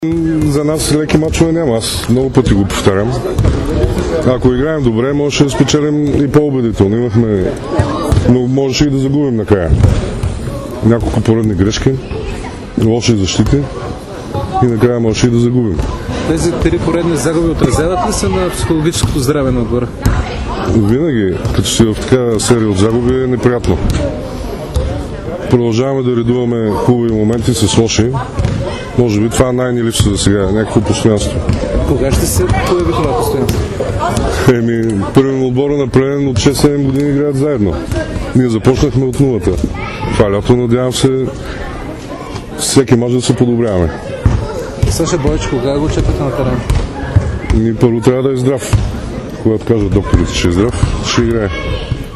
За нас леки мачове няма, аз много пъти го повтарям. Ако играем добре, можеше да спечелим и по-убедително. Но можеше и да загубим накрая. Няколко поредни грешки, лоши защити и накрая можеше и да загубим. Тези три поредни загуби отразяват ли се на психологическото здраве на отбора? Винаги, като си в такава серия от загуби, е неприятно. Продължаваме да редуваме хубави моменти с лоши. Може би това най-ни липсва за сега, някакво постоянство. Кога ще се появи това постоянство? Първият отбора на Плевен от 6-7 години играят заедно. Ние започнахме от нулата. Това лято, надявам се, всеки може да се подобряваме. Саша Бойч, кога го очаквате на терен? Първо трябва да е здрав. Когато кажат докторите, че е здрав, ще играе.